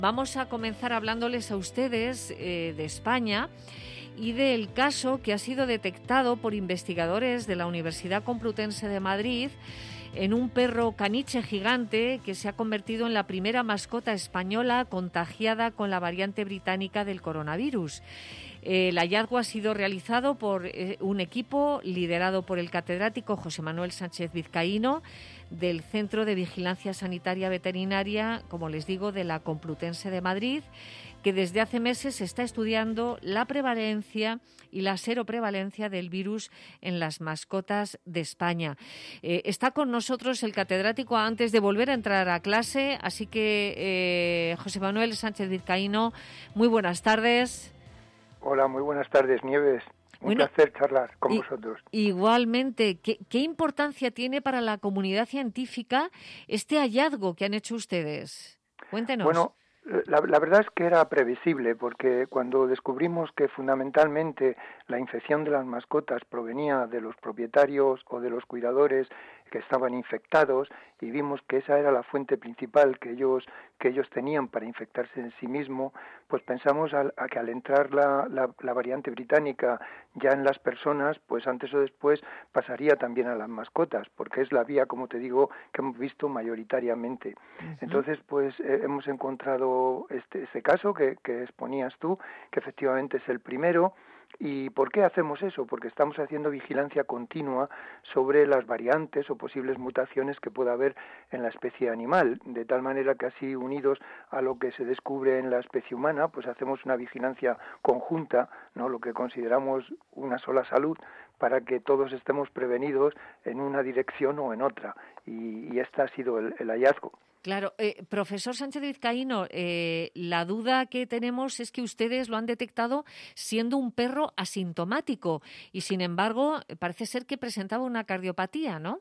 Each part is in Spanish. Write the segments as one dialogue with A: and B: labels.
A: Vamos a comenzar hablándoles a ustedes de España y del caso que ha sido detectado por investigadores de la Universidad Complutense de Madrid en un perro caniche gigante que se ha convertido en la primera mascota española contagiada con la variante británica del coronavirus. El hallazgo ha sido realizado por un equipo liderado por el catedrático José Manuel Sánchez Vizcaíno del Centro de Vigilancia Sanitaria Veterinaria, como les digo, de la Complutense de Madrid, que desde hace meses está estudiando la prevalencia y la seroprevalencia del virus en las mascotas de España. Está con nosotros el catedrático antes de volver a entrar a clase, así que José Manuel Sánchez Vizcaíno, muy buenas tardes.
B: Hola, muy buenas tardes, Nieves. Un placer charlar con vosotros.
A: Igualmente, ¿qué importancia tiene para la comunidad científica este hallazgo que han hecho ustedes? Cuéntenos.
B: Bueno, la verdad es que era previsible, porque cuando descubrimos que fundamentalmente la infección de las mascotas provenía de los propietarios o de los cuidadores que estaban infectados, y vimos que esa era la fuente principal que ellos tenían para infectarse en sí mismo, pues pensamos que al entrar la variante británica ya en las personas, pues antes o después pasaría también a las mascotas, porque es la vía, como te digo, que hemos visto mayoritariamente. Uh-huh. Entonces, pues hemos encontrado este caso que exponías tú, que efectivamente es el primero. ¿Y por qué hacemos eso? Porque estamos haciendo vigilancia continua sobre las variantes o posibles mutaciones que pueda haber en la especie animal, de tal manera que así, unidos a lo que se descubre en la especie humana, pues hacemos una vigilancia conjunta, ¿no?, lo que consideramos una sola salud, para que todos estemos prevenidos en una dirección o en otra. Y este ha sido el hallazgo.
A: Claro, profesor Sánchez Vizcaíno, la duda que tenemos es que ustedes lo han detectado siendo un perro asintomático y, sin embargo, parece ser que presentaba una cardiopatía, ¿no?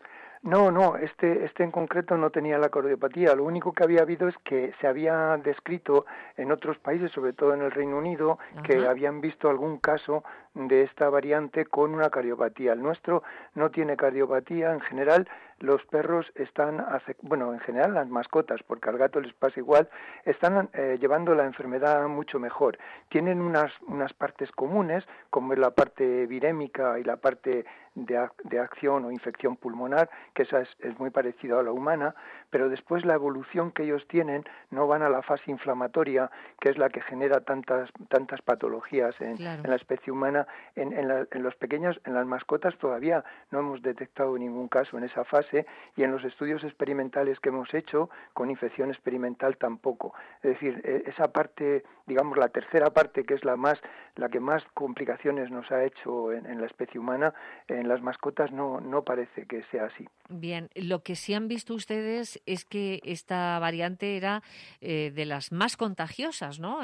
B: No, este en concreto no tenía la cardiopatía. Lo único que había habido es que se había descrito en otros países, sobre todo en el Reino Unido, Ajá. que habían visto algún caso de esta variante con una cardiopatía. El nuestro no tiene cardiopatía. En general, los perros están, en general las mascotas, porque al gato les pasa igual, están llevando la enfermedad mucho mejor. Tienen unas partes comunes, como es la parte virémica y la parte de acción o infección pulmonar, que esa es muy parecida a la humana, pero después la evolución que ellos tienen no van a la fase inflamatoria, que es la que genera tantas patologías en la especie humana. En los pequeños, en las mascotas todavía no hemos detectado ningún caso en esa fase, y en los estudios experimentales que hemos hecho con infección experimental tampoco. Es decir, esa parte, digamos la tercera parte, que es la que más complicaciones nos ha hecho en la especie humana, en las mascotas no parece que sea así.
A: Bien, lo que sí han visto ustedes es que esta variante era de las más contagiosas, ¿no?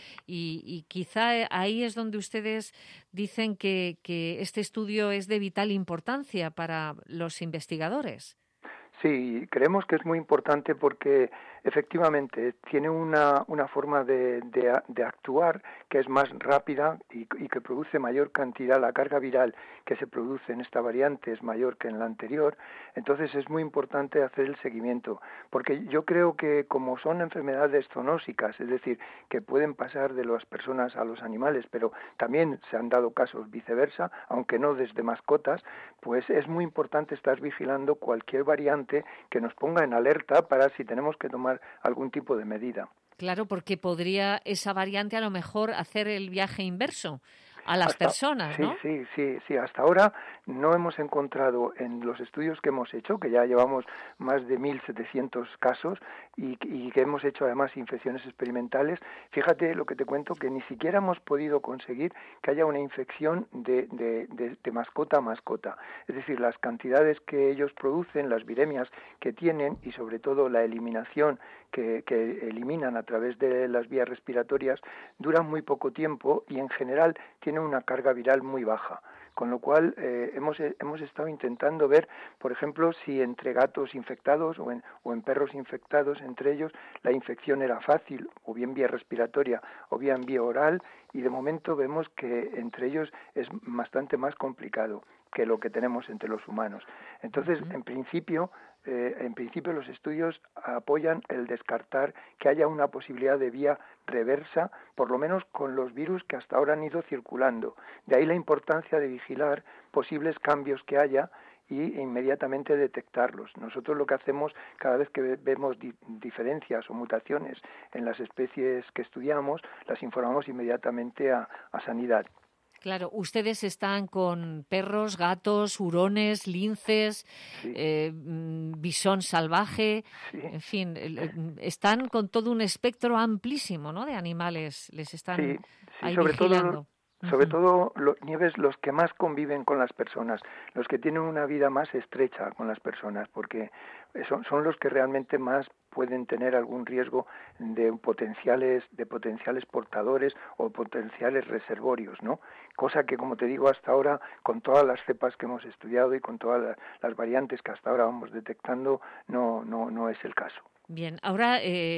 A: Y quizá ahí es donde ustedes dicen que este estudio es de vital importancia para los investigadores.
B: Sí, creemos que es muy importante porque efectivamente tiene una forma de actuar que es más rápida y que produce mayor cantidad. La carga viral que se produce en esta variante es mayor que en la anterior. Entonces es muy importante hacer el seguimiento, porque yo creo que como son enfermedades zoonósicas, es decir, que pueden pasar de las personas a los animales, pero también se han dado casos viceversa, aunque no desde mascotas, pues es muy importante estar vigilando cualquier variante que nos ponga en alerta para si tenemos que tomar algún tipo de medida.
A: Claro, porque podría esa variante a lo mejor hacer el viaje inverso a las personas, ¿no?
B: Sí. Hasta ahora no hemos encontrado en los estudios que hemos hecho, que ya llevamos más de 1.700 casos y que hemos hecho además infecciones experimentales. Fíjate lo que te cuento, que ni siquiera hemos podido conseguir que haya una infección de mascota a mascota. Es decir, las cantidades que ellos producen, las viremias que tienen y sobre todo la eliminación que eliminan a través de las vías respiratorias duran muy poco tiempo y en general tienen una carga viral muy baja, con lo cual hemos estado intentando ver, por ejemplo, si entre gatos infectados o en perros infectados, entre ellos, la infección era fácil, o bien vía respiratoria o bien vía oral, y de momento vemos que entre ellos es bastante más complicado. que lo que tenemos entre los humanos. Entonces, en principio los estudios apoyan el descartar que haya una posibilidad de vía reversa, por lo menos con los virus que hasta ahora han ido circulando. De ahí la importancia de vigilar posibles cambios que haya y inmediatamente detectarlos. Nosotros lo que hacemos cada vez que vemos diferencias o mutaciones en las especies que estudiamos, las informamos inmediatamente a Sanidad.
A: Claro, ustedes están con perros, gatos, hurones, linces,
B: Sí.
A: Bisón salvaje,
B: Sí.
A: En fin, están con todo un espectro amplísimo, ¿no?, de animales, les están ahí vigilando.
B: Sobre todo, Nieves, los que más conviven con las personas, los que tienen una vida más estrecha con las personas, porque son los que realmente más pueden tener algún riesgo de potenciales portadores o potenciales reservorios, ¿no? Cosa que, como te digo, hasta ahora, con todas las cepas que hemos estudiado y con todas las variantes que hasta ahora vamos detectando, no es el caso.
A: Bien, ahora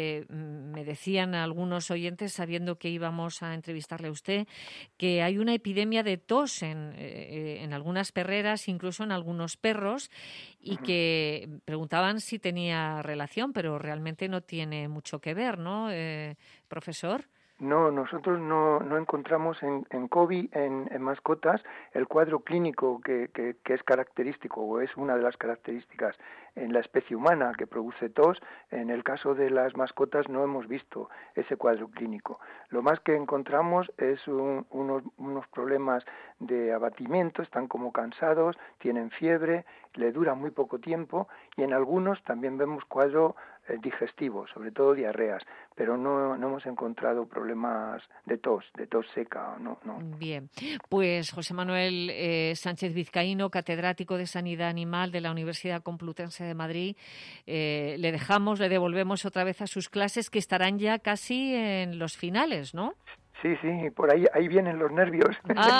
A: me decían algunos oyentes, sabiendo que íbamos a entrevistarle a usted, que hay una epidemia de tos en algunas perreras, incluso en algunos perros, y que preguntaban si tenía relación, pero realmente no tiene mucho que ver, ¿no, profesor?
B: No, nosotros no encontramos en COVID, en mascotas, el cuadro clínico que es característico o es una de las características en la especie humana que produce tos. En el caso de las mascotas no hemos visto ese cuadro clínico. Lo más que encontramos es unos problemas de abatimiento, están como cansados, tienen fiebre, le dura muy poco tiempo y en algunos también vemos cuadro digestivo, sobre todo diarreas, pero no hemos encontrado problemas de tos seca, no.
A: Bien, pues José Manuel Sánchez Vizcaíno, catedrático de Sanidad Animal de la Universidad Complutense de Madrid, le devolvemos otra vez a sus clases, que estarán ya casi en los finales, ¿no?
B: Sí, por ahí vienen los nervios.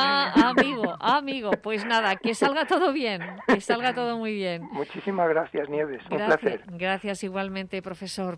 A: Amigo, pues nada, que salga todo bien, que salga todo muy bien.
B: Muchísimas gracias, Nieves, un placer.
A: Gracias igualmente, profesor.